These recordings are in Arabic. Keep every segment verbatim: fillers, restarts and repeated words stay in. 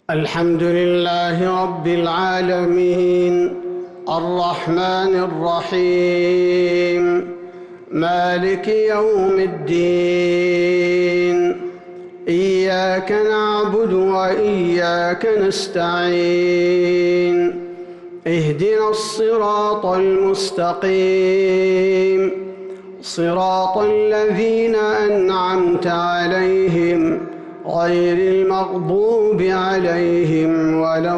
الحمد لله رب العالمين الرحمن الرحيم مالك يوم الدين إياك نعبد وإياك نستعين اهدنا الصراط المستقيم صراط الذين أنعمت عليهم غير المغضوب عليهم ولا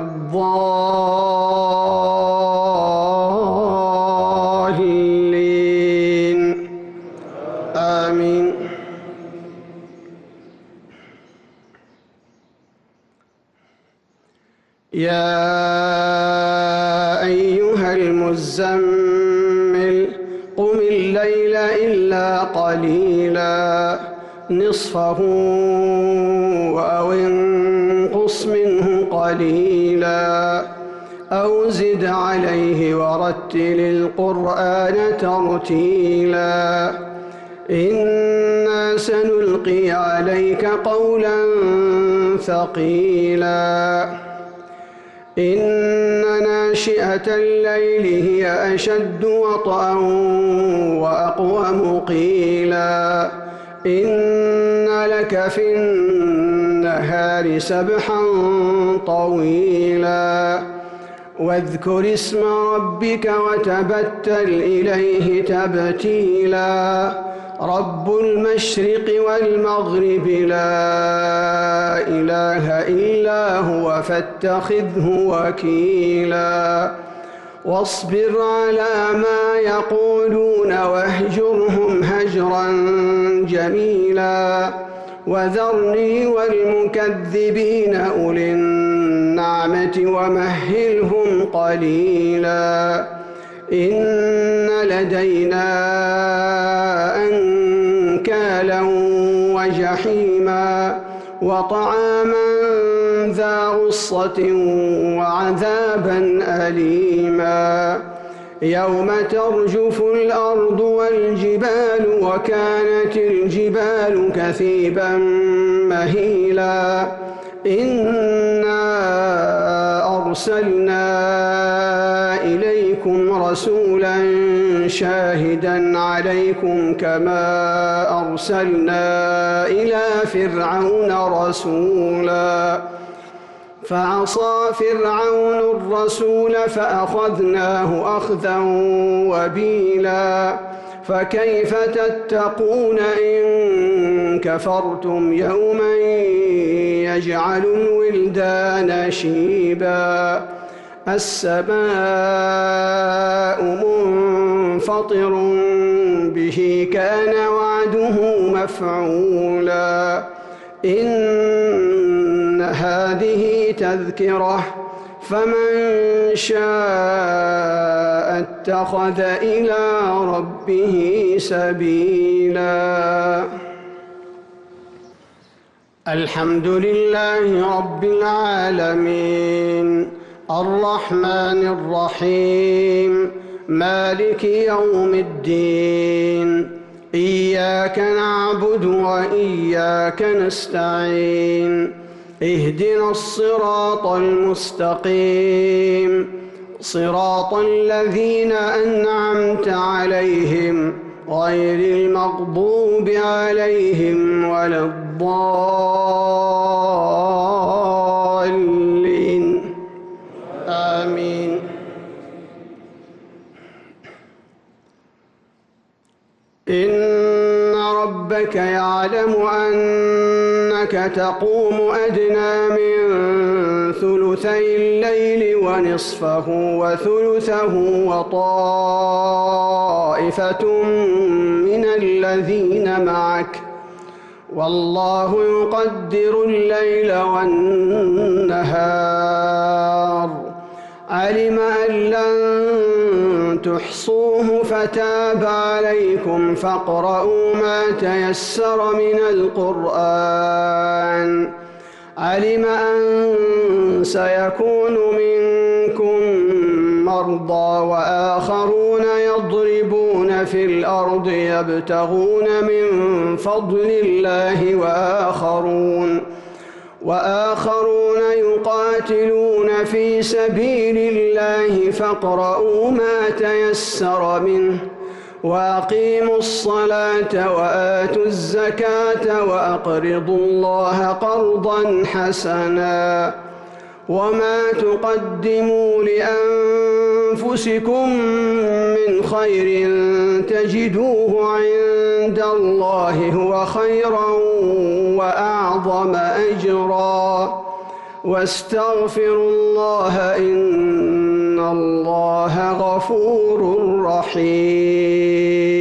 الضالين آمين. يا أيها المزمل قم الليل إلا قليلا نصفه أو انقص منه قليلا أو زد عليه ورتل القرآن ترتيلا إنا سنلقي عليك قولا ثقيلا إن ناشئة الليل هي أشد وطئا وأقوم قيلا إن لك في النهار سبحا طويلا واذكر اسم ربك وتبتل إليه تبتيلا رب المشرق والمغرب لا إله إلا هو فاتخذه وكيلا واصبر على ما يقولون واهجرهم هجرا جميلا وذرني والمكذبين أولي النعمة ومهلهم قليلا إن لدينا أنكالا وجحيما وطعاما ذا غصة وعذابا أليما يوم ترجف الأرض والجبال وكانت الجبال كثيبا مهيلا إنا أرسلنا إليكم رسولا شاهدا عليكم كما أرسلنا إلى فرعون رسولا فعصى فرعون الرسول فأخذناه أخذا وبيلا فكيف تتقون إن كفرتم يوما يجعل الولدان شيبا السماء منفطر به كان وعده مفعولا إن هذه تذكرة فمن شاء اتخذ إلى ربه سبيلا. الحمد لله رب العالمين الرحمن الرحيم مالك يوم الدين إياك نعبد وإياك نستعين اهدنا الصراط المستقيم صراط الذين أنعمت عليهم غير المغضوب عليهم ولا الضالين آمين. إن ربك يعلم أنك تقوم أدنى من ثلثي الليل ونصفه وثلثه وطائفة من الذين معك والله يقدر الليل والنهار علم أن لن تحصوه فتاب عليكم فاقرؤوا ما تيسر من القرآن علم أن سيكون منكم مرضى وآخرون يضربون في الأرض يبتغون من فضل الله وآخرون وآخرون يقاتلون في سبيل الله فاقرؤوا ما تيسر منه وأقيموا الصلاة وآتوا الزكاة وأقرضوا الله قرضا حسنا وما تقدموا لأنفسكم من خير تجدوه عند الله هو خيرا وأعظم أجرا واستغفروا الله إن الله غفور رحيم.